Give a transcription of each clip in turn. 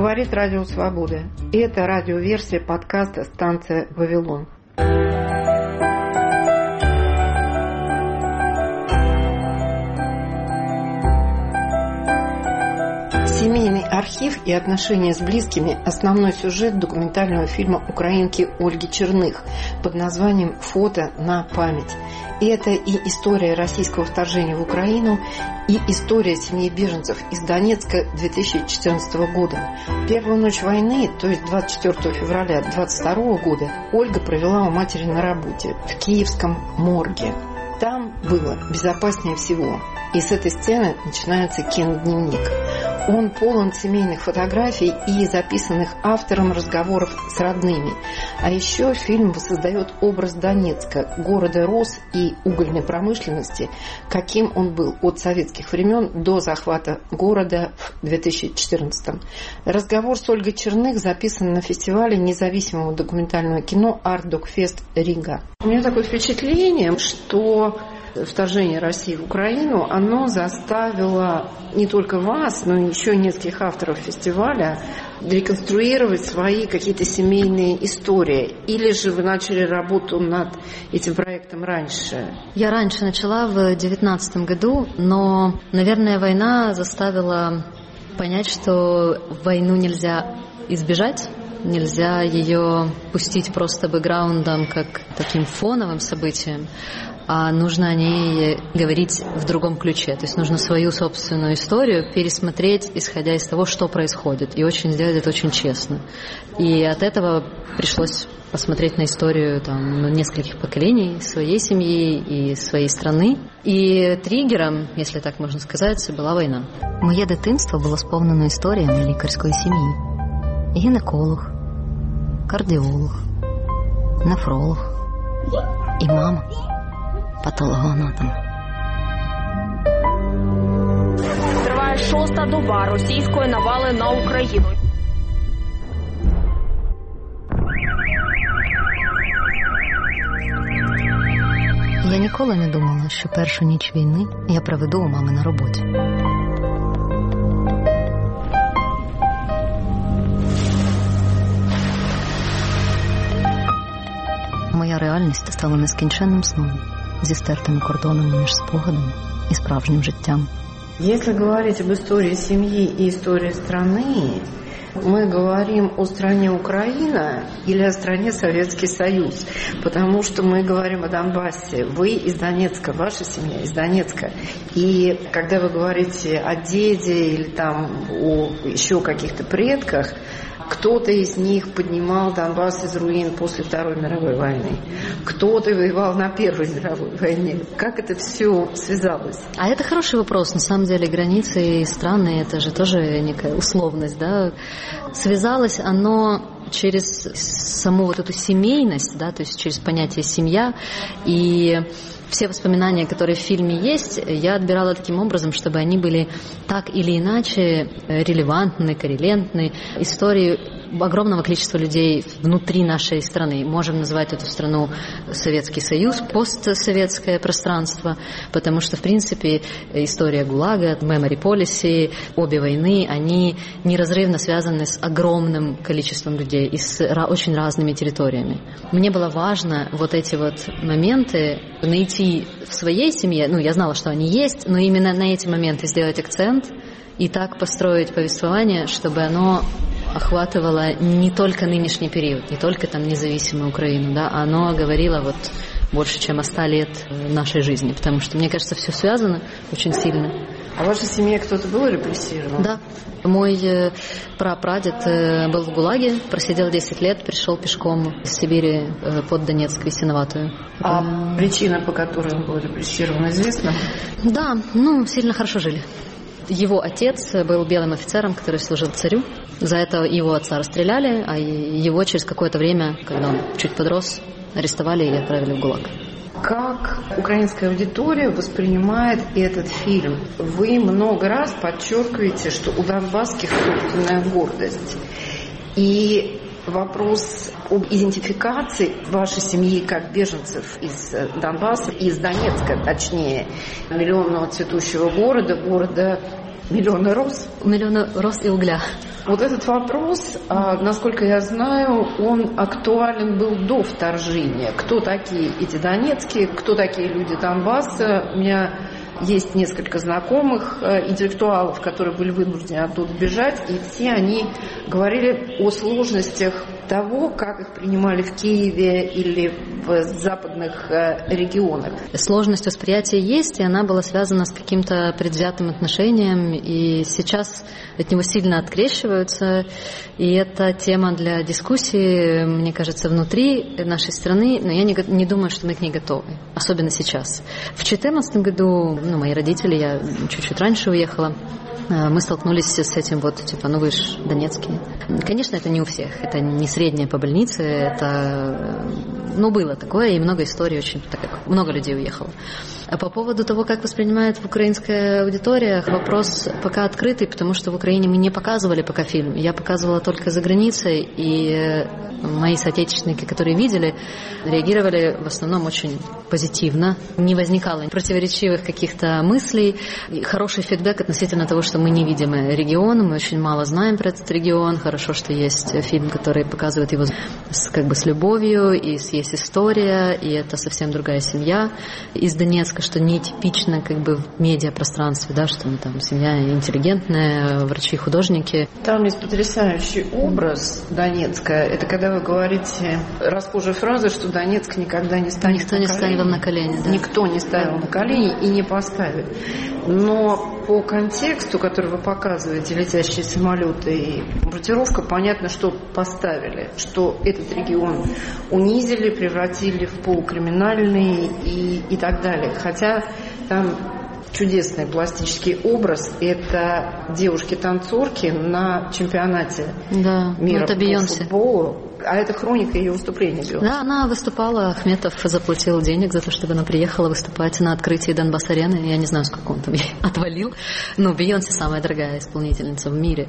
Говорит Радио Свобода. И это радиоверсия подкаста «Станция Вавилон». Семейный архив и отношения с близкими – основной сюжет документального фильма украинки Ольги Черных под названием «Фото на память». И это и история российского вторжения в Украину, и история семьи беженцев из Донецка 2014 года. Первую ночь войны, то есть 24 февраля 2022 года, Ольга провела у матери на работе в киевском морге. Там было безопаснее всего. И с этой сцены начинается кинодневник. Он полон семейных фотографий и записанных автором разговоров с родными. А еще фильм воссоздает образ Донецка, города рос и угольной промышленности, каким он был от советских времен до захвата города в 2014. Разговор с Ольгой Черных записан на фестивале независимого документального кино «Артдокфест Рига». У меня такое впечатление, что вторжение России в Украину, оно заставило не только вас, но и еще нескольких авторов фестиваля реконструировать свои какие-то семейные истории. Или же вы начали работу над этим проектом раньше? Я раньше начала в 2019 году, но, наверное, война заставила понять, что войну нельзя избежать. Нельзя ее пустить просто бэкграундом, как таким фоновым событием, а нужно о ней говорить в другом ключе. То есть нужно свою собственную историю пересмотреть, исходя из того, что происходит, и очень сделать это очень честно. И от этого пришлось посмотреть на историю нескольких поколений своей семьи и своей страны. І тригером, якщо так можна сказати, була війна. Моє дитинство було сповнено історіями лікарської сім'ї. Гінеколог, кардіолог, нефролог і мама патологоанатом. Триває 6-та доба російської навали на Україну. Я ніколи не думала, що першу ніч війни я проведу у мами на роботі. Моя реальність стала нескінченним сном, зі стертими кордонами між спогадами і справжнім життям. Если говорить об истории семьи и истории страны, мы говорим о стране Украина или о стране Советский Союз, потому что мы говорим о Донбассе. Вы из Донецка, ваша семья из Донецка. И когда вы говорите о деде или о еще каких-то предках, кто-то из них поднимал Донбасс из руин после Второй мировой войны. Кто-то воевал на Первой мировой войне. Как это все связалось? А это хороший вопрос. На самом деле границы и страны – это же тоже некая условность, да? Связалось оно через саму вот эту семейность, да, то есть через понятие «семья». И все воспоминания, которые в фильме есть, я отбирала таким образом, чтобы они были так или иначе релевантны, коррелентны. Истории огромного количества людей внутри нашей страны. Можем называть эту страну Советский Союз, постсоветское пространство, потому что, в принципе, история ГУЛАГа, Memory Policy, обе войны, они неразрывно связаны с огромным количеством людей и с очень разными территориями. Мне было важно вот эти вот моменты найти в своей семье, я знала, что они есть, но именно на эти моменты сделать акцент и так построить повествование, чтобы оно охватывало не только нынешний период, не только независимую Украину, да, а оно говорило больше, чем о 100 лет нашей жизни, потому что, мне кажется, все связано очень сильно. А в вашей семье кто-то был репрессирован? Да. Мой прапрадед был в ГУЛАГе, просидел 10 лет, пришел пешком из Сибири под Донецк, в Ясиноватую. А причина, по которой он был репрессирован, известна? Да, сильно хорошо жили. Его отец был белым офицером, который служил царю. За это его отца расстреляли, а его через какое-то время, когда он чуть подрос, арестовали и отправили в ГУЛАГ. Как украинская аудитория воспринимает этот фильм? Вы много раз подчеркиваете, что у донбасских собственная гордость. И вопрос об идентификации вашей семьи как беженцев из Донбасса, из Донецка, точнее, миллионного цветущего города миллионы роз? Миллионы роз и угля. Вот этот вопрос, насколько я знаю, он актуален был до вторжения. Кто такие эти донецкие, кто такие люди Донбасса? У меня есть несколько знакомых интеллектуалов, которые были вынуждены оттуда бежать, и все они говорили о сложностях того, как их принимали в Киеве или в западных регионах. Сложность восприятия есть, и она была связана с каким-то предвзятым отношением, и сейчас от него сильно открещиваются, и это тема для дискуссии, мне кажется, внутри нашей страны, но я не думаю, что мы к ней готовы, особенно сейчас. В 2014 году, мои родители, я чуть-чуть раньше уехала, мы столкнулись с этим вы ж донецкие. Конечно, это не у всех, это не среднее по больнице, это, было такое, и много историй очень, так как много людей уехало. А по поводу того, как воспринимает украинская аудитория, вопрос пока открытый, потому что в Украине мы не показывали пока фильм. Я показывала только за границей, и мои соотечественники, которые видели, реагировали в основном очень позитивно. Не возникало противоречивых каких-то мыслей. И хороший фидбэк относительно того, что мы не видим регион, мы очень мало знаем про этот регион. Хорошо, что есть фильм, который показывает его с любовью, и есть история, и это совсем другая семья из Донецка, что нетипично в медиапространстве, что мы там семья интеллигентная, врачи, художники. Там есть потрясающий образ Донецка. Это когда вы говорите расхожая фраза, что Донецк никогда не станет Никто не ставил на колени. Да. Никто не ставил на колени и не поставит. Но по контексту, который вы показываете, летящие самолеты и бомбардировка, понятно, что поставили, что этот регион унизили, превратили в полукриминальный и так далее. Хотя там чудесный пластический образ – это девушки-танцорки на чемпионате мира по футболу. А это хроника ее выступления. Да, она выступала, Ахметов заплатил денег за то, чтобы она приехала выступать на открытии Донбасс-арены. Я не знаю, сколько он там ей отвалил. Бейонсе самая дорогая исполнительница в мире.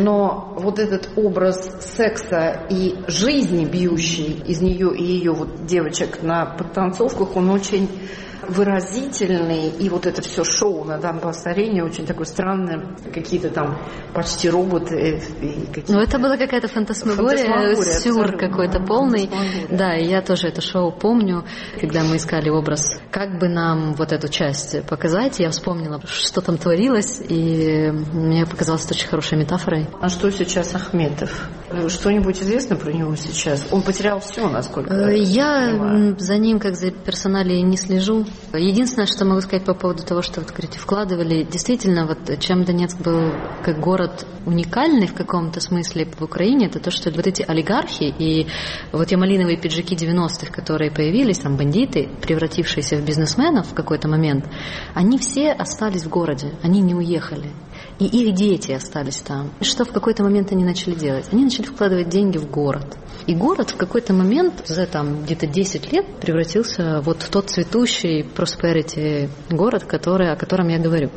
Но вот этот образ секса и жизни, бьющей из нее и ее девочек на подтанцовках, он очень выразительный, и это все шоу на Донбасс-арене очень такое странное, какие-то там почти роботы. Это была какая-то фантасмагория, сюр какой-то полный. Да, и я тоже это шоу помню, когда мы искали образ, как бы нам эту часть показать, я вспомнила, что там творилось, и мне показалось это очень хорошей метафорой. А что сейчас Ахметов? Что-нибудь известно про него сейчас? Он потерял все, насколько я понимаю. За ним, как за персоналией, не слежу. Единственное, что могу сказать по поводу того, что говорите, вкладывали, действительно, чем Донецк был как город уникальный в каком-то смысле в Украине, это то, что эти олигархи и те малиновые пиджаки 90-х, которые появились, там бандиты, превратившиеся в бизнесменов в какой-то момент, они все остались в городе, они не уехали. И их дети остались там. Что в какой-то момент они начали делать? Они начали вкладывать деньги в город. И город в какой-то момент, за где-то 10 лет, превратился в тот цветущий prosperity город, о котором я говорю.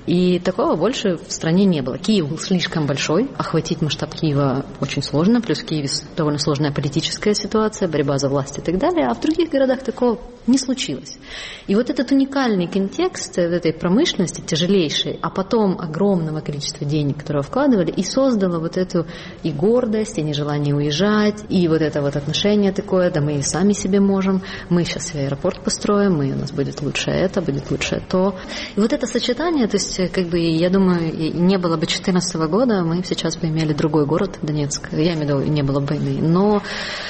И такого больше в стране не было. Киев был слишком большой, охватить масштаб Киева очень сложно, плюс в Киеве довольно сложная политическая ситуация, борьба за власть и так далее, а в других городах такого не случилось. И этот уникальный контекст этой промышленности, тяжелейшей, а потом огромного количества денег, которые вкладывали, и создало эту и гордость, и нежелание уезжать, и это отношение такое, да мы и сами себе можем, мы сейчас аэропорт построим, у нас будет лучше это, будет лучше то. И это сочетание, то есть, я думаю, не было бы 2014 года, мы сейчас бы имели другой город, Донецк. Я имею в виду, не было бы войны. Но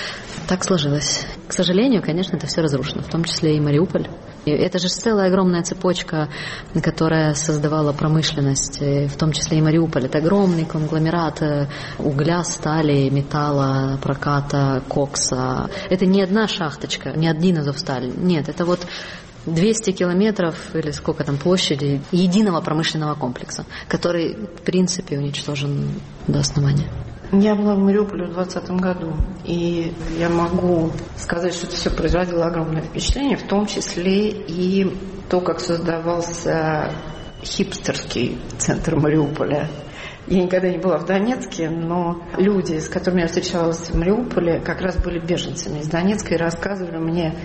так сложилось. К сожалению, конечно, это все разрушено, в том числе и Мариуполь. И это же целая огромная цепочка, которая создавала промышленность, в том числе и Мариуполь. Это огромный конгломерат угля, стали, металла, проката, кокса. Это не одна шахточка, не один Азовсталь. Нет, это 200 километров или сколько там площади единого промышленного комплекса, который, в принципе, уничтожен до основания. Я была в Мариуполе в 2020 году, и я могу сказать, что это все производило огромное впечатление, в том числе и то, как создавался хипстерский центр Мариуполя. Я никогда не была в Донецке, но люди, с которыми я встречалась в Мариуполе, как раз были беженцами из Донецка и рассказывали мне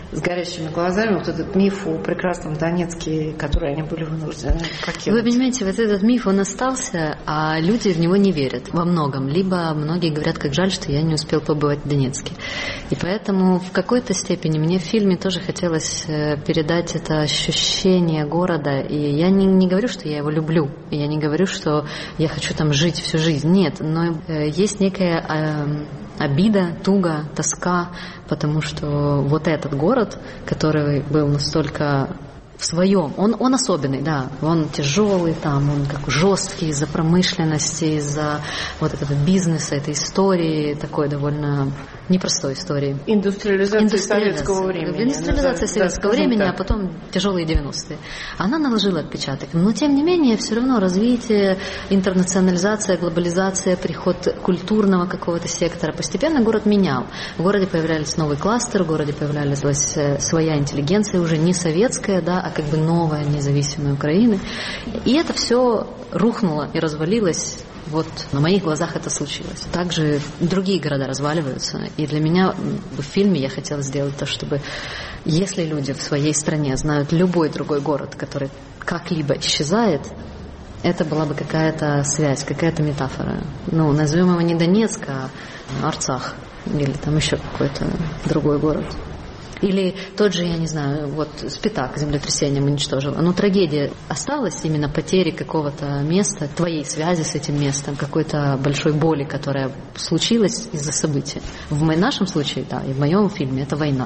с горящими глазами вот этот миф о прекрасном Донецке, который они были вынуждены покинуть. Вы понимаете, вот этот миф, он остался, а люди в него не верят во многом. Либо многие говорят, как жаль, что я не успел побывать в Донецке. И поэтому в какой-то степени мне в фильме тоже хотелось передать это ощущение города. И я не говорю, что я его люблю. Я не говорю, что я хочу там жить всю жизнь. Нет, но есть некая обида, туга, тоска, потому что вот этот город, который был настолько в своем, он особенный, да, он тяжелый, там, он как жесткий из-за промышленности, из-за вот этого бизнеса, этой истории, такой довольно непростой истории. Индустриализация советского времени. Индустриализация советского времени, а потом тяжелые 90-е. Она наложила отпечаток. Но, тем не менее, все равно развитие, интернационализация, глобализация, приход культурного какого-то сектора. Постепенно город менял. В городе появлялись новые кластеры, в городе появлялась своя интеллигенция, уже не советская, да, а как бы новая независимая Украина. И это все рухнуло и развалилось. Вот на моих глазах это случилось. Также другие города разваливаются. И для меня в фильме я хотела сделать то, чтобы если люди в своей стране знают любой другой город, который как-либо исчезает, это была бы какая-то связь, какая-то метафора. Ну, назовем его не Донецк, а Арцах. Или там еще какой-то другой город. Или тот же, я не знаю, вот Спитак землетрясением уничтожил. Но трагедия осталась, именно потери какого-то места, твоей связи с этим местом, какой-то большой боли, которая случилась из-за события. В нашем случае, да, и в моем фильме это война.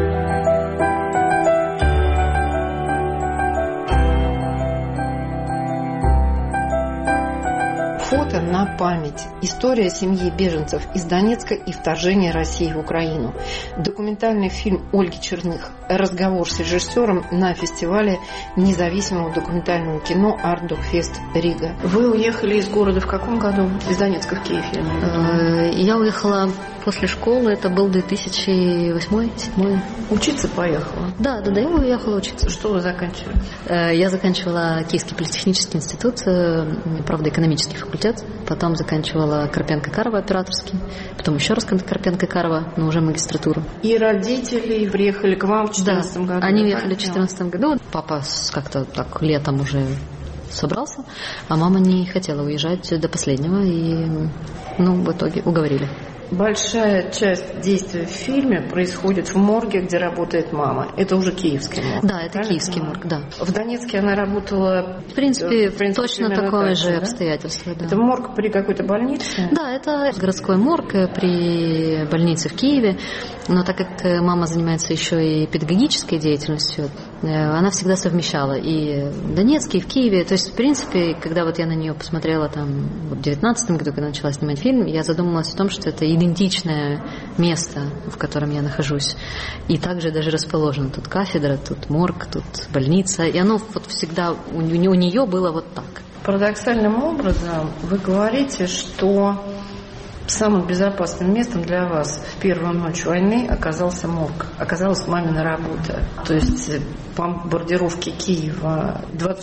Фото на память. История семьи беженцев из Донецка и вторжения России в Украину. Документальный фильм Ольги Черных. Разговор с режиссером на фестивале независимого документального кино Art-Dog-Fest Рига. Вы уехали из города в каком году? Из Донецка в Киев, я имею в виду. Я уехала после школы, это был 2008-2007. Учиться поехала? Да, я уехала учиться. Что вы заканчивали? Я заканчивала Киевский политехнический институт, правда, экономический факультет, потом заканчивала Карпенко-Карова операторский, потом еще раз Карпенко-Карова, но уже магистратуру. И родители приехали к вам в 2014 году? Да, они уехали в 2014 году. Папа как-то так летом уже собрался, а мама не хотела уезжать до последнего, и в итоге уговорили. Большая часть действия в фильме происходит в морге, где работает мама. Это уже киевский морг. Да, это киевский морг, да. В Донецке она работала... В принципе точно такое же обстоятельство, да. Это морг при какой-то больнице? Да, это городской морг при больнице в Киеве. Но так как мама занимается еще и педагогической деятельностью, она всегда совмещала и в Донецке, и в Киеве. То есть, в принципе, когда вот я на нее посмотрела там в 2019 году, когда начала снимать фильм, я задумалась о том, что это идентичное место, в котором я нахожусь. И также даже расположено. Тут кафедра, тут морг, тут больница. И оно вот всегда у нее было вот так. Парадоксальным образом вы говорите, что самым безопасным местом для вас в первую ночь войны оказался морг, оказалась мамина работа. То есть бомбардировки Киева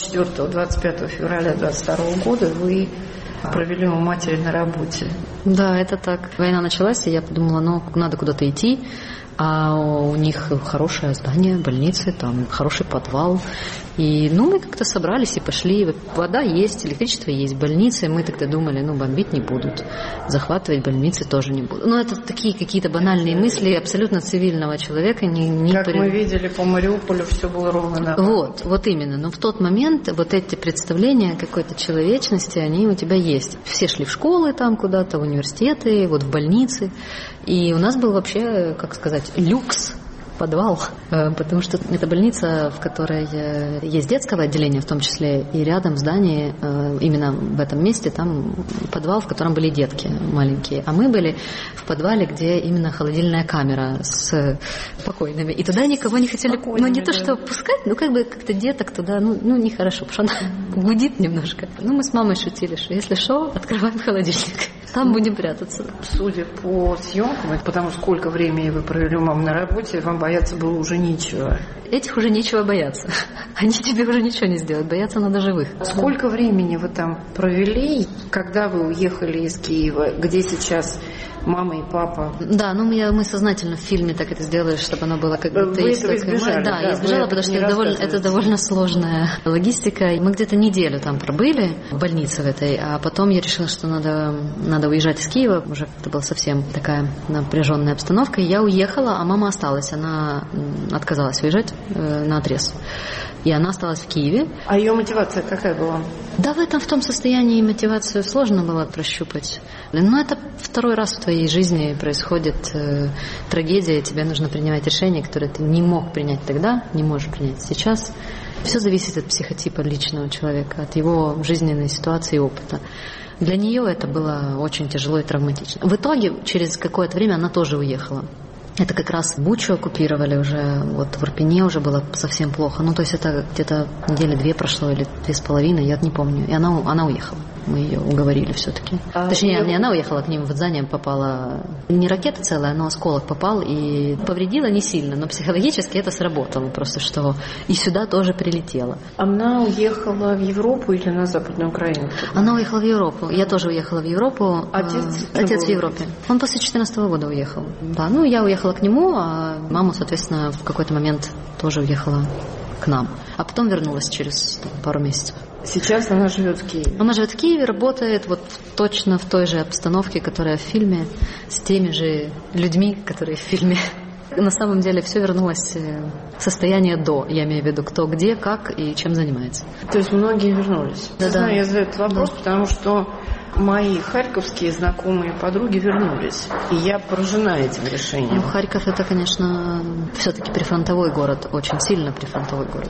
24-25 февраля 22 года вы провели у матери на работе. Да, это так. Война началась, и я подумала, надо куда-то идти. А у них хорошее здание, больницы, там хороший подвал. И мы как-то собрались и пошли. Вода есть, электричество есть, больницы. Мы тогда думали, бомбить не будут, захватывать больницы тоже не будут. Это такие какие-то банальные мысли абсолютно цивильного человека. Как мы видели по Мариуполю, все было ровно наоборот. Вот именно. Но в тот момент вот эти представления какой-то человечности, они у тебя есть. Все шли в школы там куда-то, в университеты, вот в больницы. И у нас был вообще, как сказать, люкс, подвал, потому что это больница, в которой есть детское отделение, в том числе, и рядом в здании, именно в этом месте, там подвал, в котором были детки маленькие. А мы были в подвале, где именно холодильная камера с покойными. И туда никого не хотели, не то что пускать, как-то деток туда, нехорошо, потому что она гудит немножко. Мы с мамой шутили, что если что, открываем холодильник. Там будем прятаться. Судя по съемкам, потому сколько времени вы провели у мамы на работе, вам бояться было уже нечего. этих уже нечего бояться. Они тебе уже ничего не сделают. Бояться надо живых. Сколько времени вы там провели, когда вы уехали из Киева? Где сейчас мама и папа? Да, мы сознательно в фильме так это сделали, чтобы оно было как бы... Вы этого избежали? Да, я избежала, потому что это довольно сложная логистика. Мы где-то неделю там пробыли в больнице в этой, а потом я решила, что надо уезжать из Киева. Уже это была совсем такая напряженная обстановка. И я уехала, а мама осталась. Она отказалась уезжать наотрез. И она осталась в Киеве. А ее мотивация какая была? Да, в том состоянии мотивацию сложно было прощупать. Но это второй раз в твоей жизни происходит трагедия, и тебе нужно принимать решения, которые ты не мог принять тогда, не можешь принять сейчас. Все зависит от психотипа личного человека, от его жизненной ситуации и опыта. Для нее это было очень тяжело и травматично. В итоге, через какое-то время она тоже уехала. Это как раз Бучу оккупировали уже, вот в Ирпене уже было совсем плохо. То есть это где-то недели 2 прошло или 2,5, я не помню. И она уехала. Мы ее уговорили все-таки. Точнее, не она уехала, к ним в здание попала не ракета целая, но осколок попал и повредила не сильно, но психологически это сработало просто, что и сюда тоже прилетело. Она уехала в Европу или на Западную Украину? Она уехала в Европу. Я тоже уехала в Европу. Отец в Европе. Он после 2014 года уехал. Да, я уехала к нему, а мама, соответственно, в какой-то момент тоже уехала к нам. А потом вернулась через пару месяцев. Сейчас она живет в Киеве? Она живет в Киеве, работает вот точно в той же обстановке, которая в фильме, с теми же людьми, которые в фильме. На самом деле все вернулось в состояние до. Я имею в виду, кто, где, как и чем занимается. То есть многие вернулись? Да. Я задаю этот вопрос, потому что мои харьковские знакомые подруги вернулись. И я поражена этим решением. Харьков это, конечно, все-таки прифронтовой город, очень сильно прифронтовой город.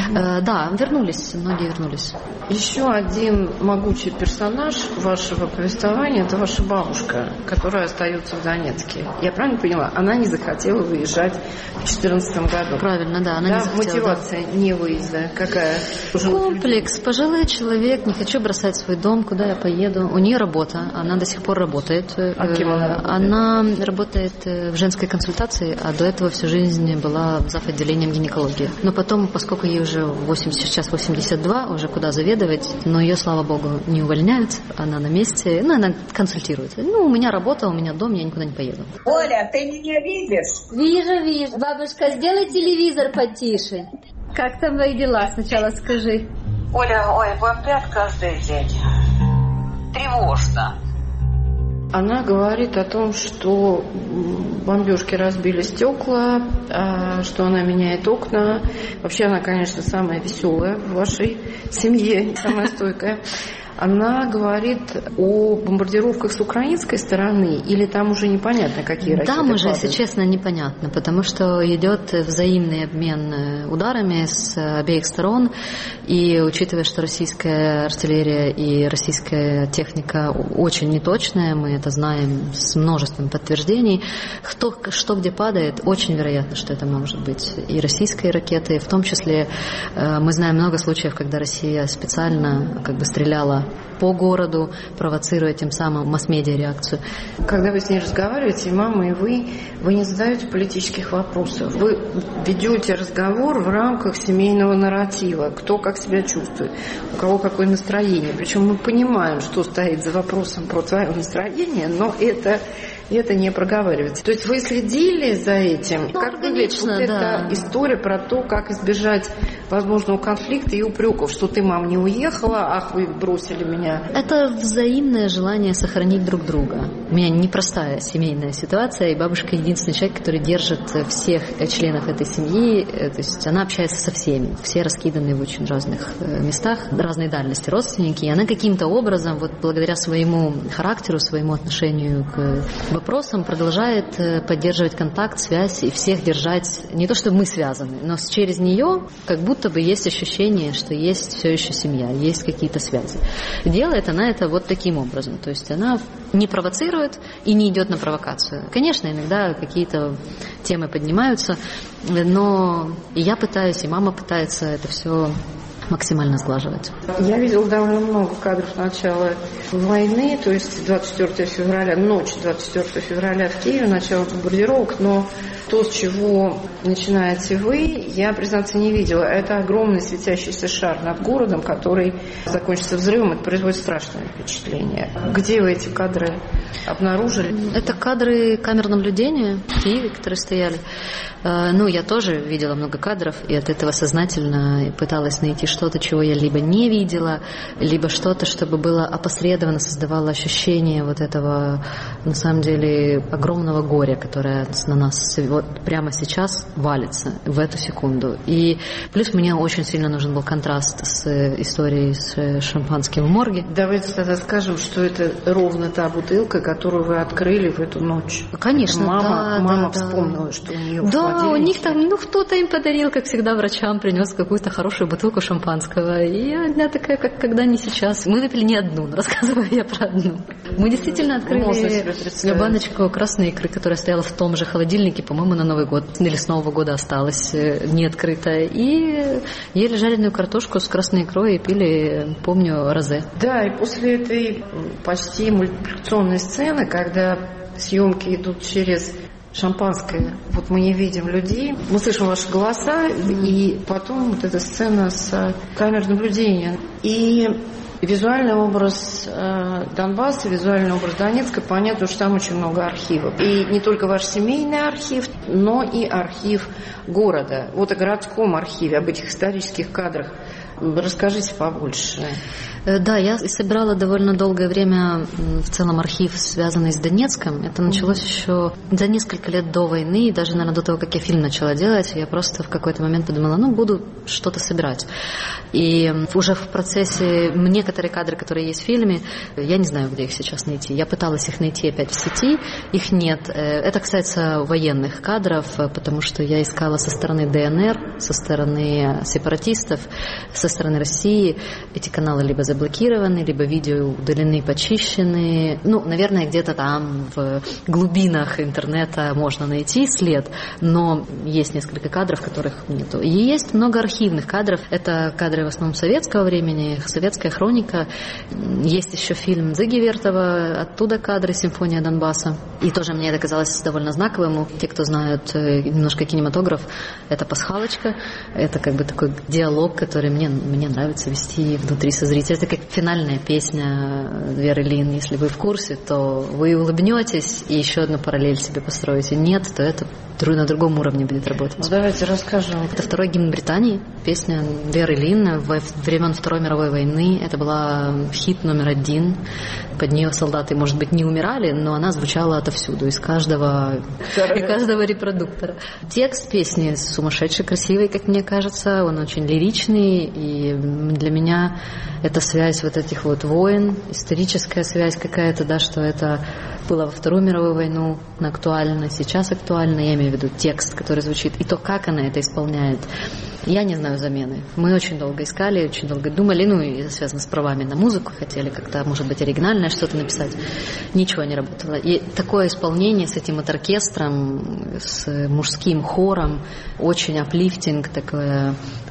Да, вернулись, многие вернулись. Еще один могучий персонаж вашего повествования – это ваша бабушка, которая остается в Донецке. Я правильно поняла? Она не захотела выезжать в 2014 году. Правильно, да. Она не захотела, мотивация невыезда какая? Комплекс. Пожилой человек, не хочу бросать свой дом, куда я поеду. У нее работа, она до сих пор работает. А кем она работает? Она работает в женской консультации, а до этого всю жизнь была зав. Отделением гинекологии. Но потом, поскольку ей уже сейчас 82, уже куда заведовать, но ее, слава богу, не увольняют, она на месте, она консультирует. У меня работа, у меня дом, я никуда не поеду. Оля, ты меня видишь? Вижу. Бабушка, сделай телевизор потише. Как там твои дела? Сначала скажи. Оля, бомбят каждый день. Тревожно. Она говорит о том, что бомбежки разбили стекла, что она меняет окна. Вообще она, конечно, самая веселая в вашей семье, самая стойкая. Она говорит о бомбардировках с украинской стороны, или там уже непонятно, какие ракеты Там уже, падают? если честно, непонятно, потому что идет взаимный обмен ударами с обеих сторон, и учитывая, что российская артиллерия и российская техника очень неточная, мы это знаем с множеством подтверждений, что где падает, очень вероятно, что это может быть и российские ракеты, в том числе мы знаем много случаев, когда Россия специально стреляла по городу, провоцируя тем самым масс-медиа реакцию. Когда вы с ней разговариваете, мама и вы не задаете политических вопросов. Вы ведете разговор в рамках семейного нарратива. Кто как себя чувствует, у кого какое настроение. Причем мы понимаем, что стоит за вопросом про твое настроение, но это не проговаривается. То есть вы следили за этим? Как выглядит эта история про то, как избежать возможного конфликта и упреков, что ты, мам, не уехала, ах, вы бросили меня? Это взаимное желание сохранить друг друга. У меня непростая семейная ситуация, и бабушка единственный человек, который держит всех членов этой семьи, то есть она общается со всеми, все раскиданы в очень разных местах, разной дальности родственники, и она каким-то образом, благодаря своему характеру, своему отношению к вопросам, продолжает поддерживать контакт, связь и всех держать, не то чтобы мы связаны, но через нее как будто бы есть ощущение, что есть все еще семья, есть какие-то связи. Делает она это таким образом, то есть она не провоцирует и не идет на провокацию. Конечно, иногда какие-то темы поднимаются, но и я пытаюсь, и мама пытается это все максимально сглаживать. Я видела довольно много кадров начала войны, то есть 24 февраля, ночь 24 февраля в Киеве, начало бомбардировок, но то, с чего начинаете вы, я, признаться, не видела. Это огромный светящийся шар над городом, который закончится взрывом. Это производит страшное впечатление. Где вы эти кадры обнаружили? Это кадры камер наблюдения в Киеве, которые стояли. Ну, я тоже видела много кадров, и от этого сознательно пыталась найти что-то, чего я либо не видела, либо что-то, чтобы было опосредованно, создавало ощущение вот этого, на самом деле, огромного горя, которое на нас вот прямо сейчас валится в эту секунду. И плюс мне очень сильно нужен был контраст с историей с шампанским в морге. Давайте тогда скажем, что это ровно та бутылка, которую вы открыли в эту ночь. Конечно, мама вспомнила, что у нее в да, у них там, холодильнике. Кто-то им подарил, как всегда, врачам принес какую-то хорошую бутылку шампанского. И я такая, как когда не сейчас. Мы выпили не одну, но рассказываю я про одну. Мы действительно открыли баночку красной икры, которая стояла в том же холодильнике, по-моему, на Новый год. Или с Нового года осталась не открытая. И ели жареную картошку с красной икрой и пили, помню, розе. Да, и после этой почти мультипликационной сцены, когда съемки идут через шампанское, вот мы не видим людей, мы слышим ваши голоса, и потом вот эта сцена с камер наблюдения. И визуальный образ Донбасса, визуальный образ Донецка, понятно, что там очень много архивов. И не только ваш семейный архив, но и архив города. Вот о городском архиве, об этих исторических кадрах. Расскажите побольше. Да, я собирала довольно долгое время в целом архив, связанный с Донецком. Это началось еще за несколько лет до войны, и даже, наверное, до того, как я фильм начала делать. Я просто в какой-то момент подумала, буду что-то собирать. И уже в процессе некоторые кадры, которые есть в фильме, я не знаю, где их сейчас найти. Я пыталась их найти опять в сети, их нет. Это касается военных кадров, потому что я искала со стороны ДНР, со стороны сепаратистов, со стороны России. Эти каналы либо заблокированы, либо видео удалены, почищены. Наверное, где-то там в глубинах интернета можно найти след, но есть несколько кадров, которых нету. И есть много архивных кадров. Это кадры в основном советского времени, советская хроника. Есть еще фильм Зиги Вертова, оттуда кадры «Симфония Донбасса». И тоже мне это казалось довольно знаковым. Те, кто знают немножко кинематограф, это пасхалочка. Это как бы такой диалог, который мне нравится вести внутри со зрителем. Это как финальная песня Веры Лин. Если вы в курсе, то вы улыбнетесь и еще одну параллель себе построите. Нет, то это на другом уровне будет работать. Давайте расскажем. Это второй гимн Британии, песня Веры Лин во времен Второй мировой войны. Это была хит номер 1. Под нее солдаты, может быть, не умирали, но она звучала отовсюду, из каждого репродуктора. Текст песни сумасшедший, красивый, как мне кажется. Он очень лиричный, и для меня это связь вот этих вот войн, историческая связь какая-то, да, что это было во Вторую мировую войну, актуально, сейчас актуально. Я имею в виду текст, который звучит, и то, как она это исполняет. Я не знаю замены. Мы очень долго искали, очень долго думали, и это связано с правами на музыку, хотели как-то, может быть, оригинальное что-то написать. Ничего не работало. И такое исполнение с этим вот оркестром, с мужским хором, очень аплифтинг, такое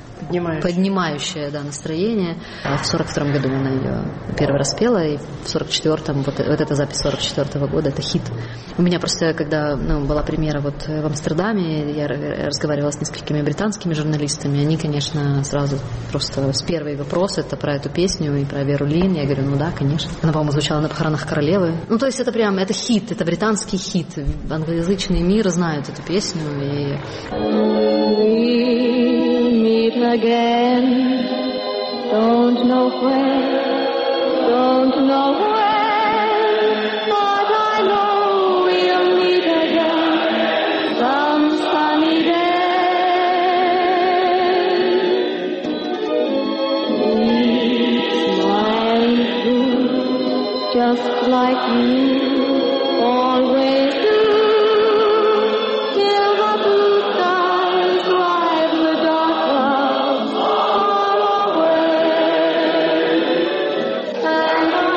поднимающее, да, настроение. В 42-м году она ее первый раз пела, и в 44-м, вот эта запись 44-го года, это хит. У меня просто, когда была премьера вот в Амстердаме, я разговаривала с несколькими британскими журналистами, они, конечно, сразу просто с первый вопрос, это про эту песню и про Веру Лин. Я говорю, да, конечно. Она, по-моему, звучала на похоронах королевы. То есть это прям, это хит, это британский хит. Англоязычный мир знают эту песню, и... Again, don't know when, but I know we'll meet again some sunny day. Smiling through, just like you always do, till the blue skies drive the dark clouds far away. And I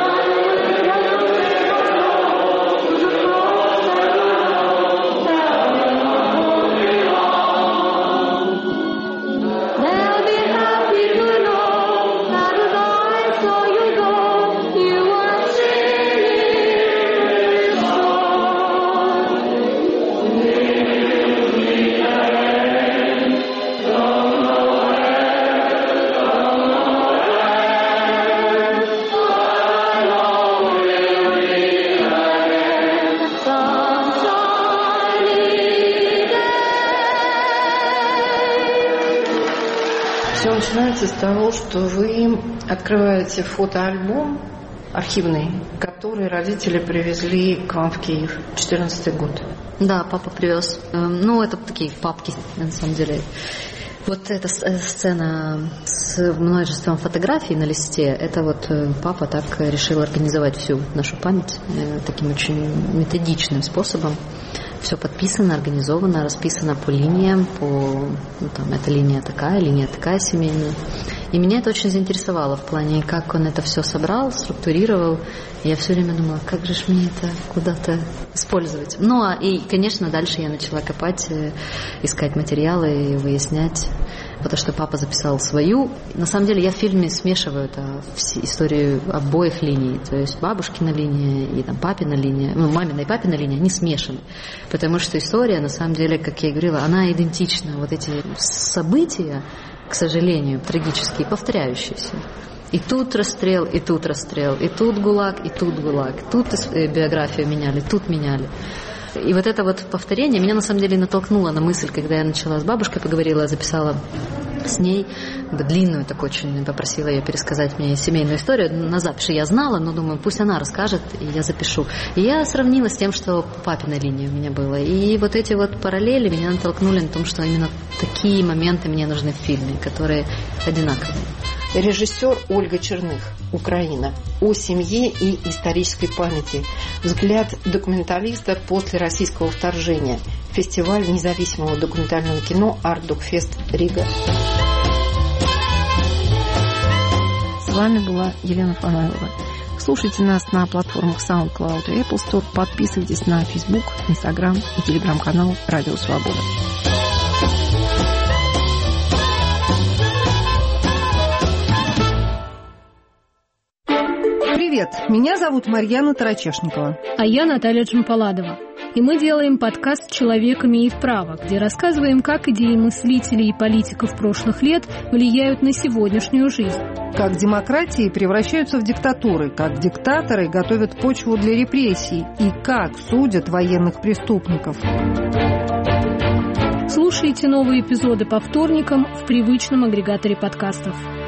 they'll be happy to know начинается с того, что вы открываете фотоальбом архивный, который родители привезли к вам в Киев. 14-й год. Да, папа привез. Ну, это такие папки, на самом деле. Вот эта сцена с множеством фотографий на листе, это вот папа так решил организовать всю нашу память таким очень методичным способом. Все подписано, организовано, расписано по линиям, там, эта линия такая семейная. И меня это очень заинтересовало в плане, как он это все собрал, структурировал. Я все время думала, как же мне это куда-то использовать. Ну, и, конечно, дальше я начала копать, искать материалы и выяснять. Потому что папа записал свою. На самом деле я в фильме смешиваю историю обоих линий. То есть бабушкина линия и там, папина линия, мамина и папина линия, они смешаны. Потому что история, на самом деле, как я и говорила, она идентична. Вот эти события, к сожалению, трагические, повторяющиеся. И тут расстрел, и тут расстрел, и тут ГУЛАГ, и тут ГУЛАГ. Тут биографию меняли, тут меняли. И вот это вот повторение меня на самом деле натолкнуло на мысль, когда я начала с бабушкой поговорила, записала с ней длинную, так очень попросила ее пересказать мне семейную историю на записи. Я знала, но думаю, пусть она расскажет, и я запишу. И я сравнила с тем, что по папиной линии у меня было. И вот эти вот параллели меня натолкнули на том, что именно такие моменты мне нужны в фильме, которые одинаковые. Режиссер Ольга Черных, Украина. О семье и исторической памяти. Взгляд документалиста после российского вторжения. Фестиваль независимого документального кино «Артдокфест Рига». С вами была Елена Фанайлова. Слушайте нас на платформах SoundCloud и Apple Store. Подписывайтесь на Facebook, Instagram и телеграм-канал «Радио Свобода». Привет, меня зовут Марьяна Тарачешникова. А я Наталья Джампаладова. И мы делаем подкаст «Человек имеет право», где рассказываем, как идеи мыслителей и политиков прошлых лет влияют на сегодняшнюю жизнь. Как демократии превращаются в диктатуры, как диктаторы готовят почву для репрессий и как судят военных преступников. Слушайте новые эпизоды по вторникам в привычном агрегаторе подкастов.